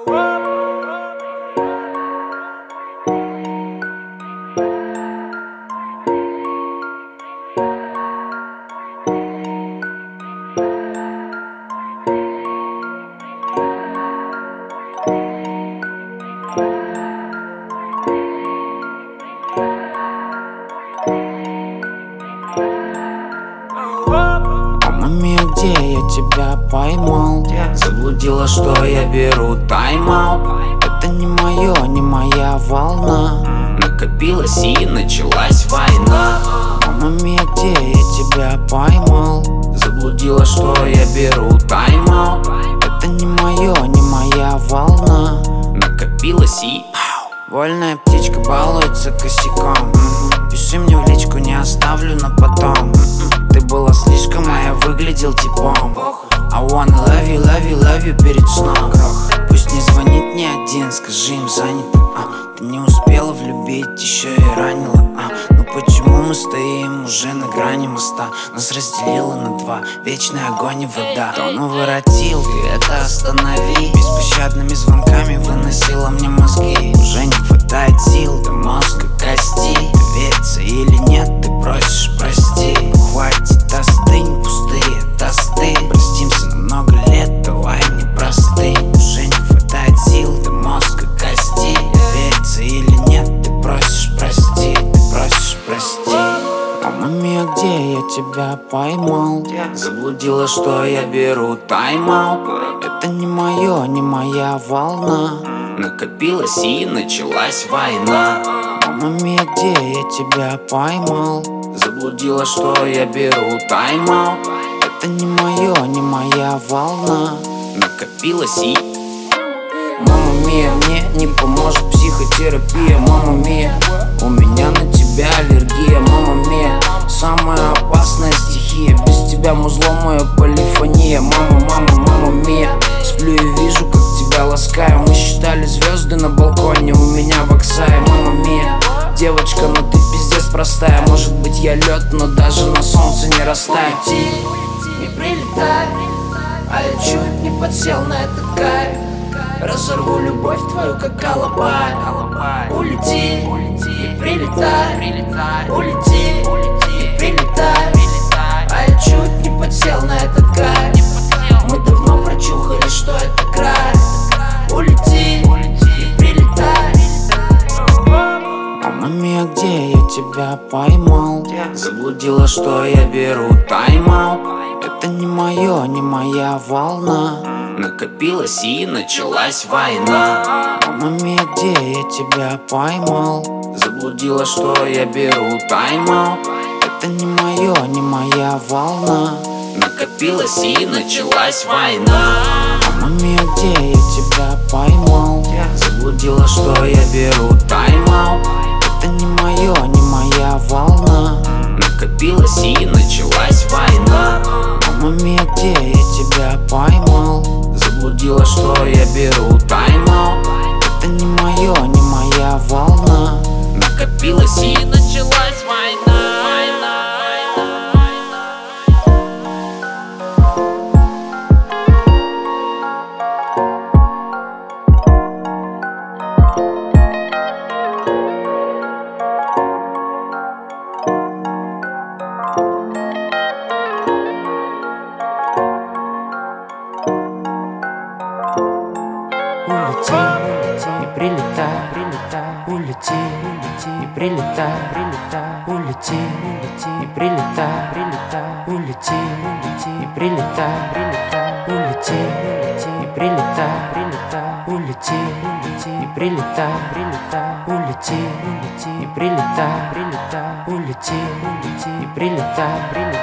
Мама мия, где я тебя поймал? Заблудила, что я беру тайм-аут. Это не мое, не моя волна. Накопилась и началась война. Мама мия, где я тебя поймал? Заблудила, что я беру тайм-аут. Это не мое, не моя волна. Накопилась и вольная птичка балуется косяком. Пиши мне в личку, не оставлю на потом. Ты была слишком, а я выглядел типом. I wanna love you, love you, love you перед сном. Пусть не звонит ни один, скажи им занято. Ты не успела влюбить, еще и ранила. Ну почему мы стоим уже на грани моста? Нас разделило на два, вечный огонь и вода. Давно воротил, ты это останови. Беспощадными звонками выносила мне мозги. Уже не хватает сил до мозга кости. Ты верится или нет, ты просишь прости. Хватит, остынь, пустые тосты. Простимся на много лет, давай не простынь. Уже не хватает сил до мозга кости. Верится или нет, ты просишь прости. Ты просишь прости. Мама мия, где я тебя поймал? Заблудила, что я беру тайм-аут. Это не мое, не моя волна. Накопилась и началась война. Мама мия, где я тебя поймал? Заблудила, что я беру тайм-аут. Это не мое, не моя волна. Накопилась и мама мия, мне не поможет психотерапия. Мама мия, у меня на тебя аллергия. Мама мия, самая опасная стихия. Без тебя музло моя полифония. Мама мия, сплю и вижу, как тебя ласкаю. Мы считали звезды на балконе у меня в Оксае. Мама мия, девочка, но ты пиздец простая. Может быть я лед, но даже на солнце не растаю. Улети, не прилетай, а я чуть не подсел на этот кайф. Разорву любовь твою, как алабай. Улети, не прилетай, улети, не прилетай, а я чуть не подсел на этот кайф. Мы давно прочухали, что это край. Улети, не прилетай. Мама мия, где я тебя поймал? Заблудила, что я беру тайм-аут. Это не мое, не моя волна. Накопилась и началась война. Мама мия, где я тебя поймал? Заблудила, что я беру тайм-аут. Это не мое, не моя волна. Накопилась и началась война. Мама мия, где я тебя поймал? Заблудила, что я беру тайм-аут. Это не мое, не моя волна. Накопилась и началась война. Мама мия, где я тебя поймал? Заблудила, что я беру тайм-аут. Это не мое, не моя волна. Накопилась и началась война. Улети, не прилетай, улети, не прилетай, улети, не прилетай, улети, не прилетай, улети, не прилетай, улети, не прилетай, улети, не прилетай, улети, не прилетай.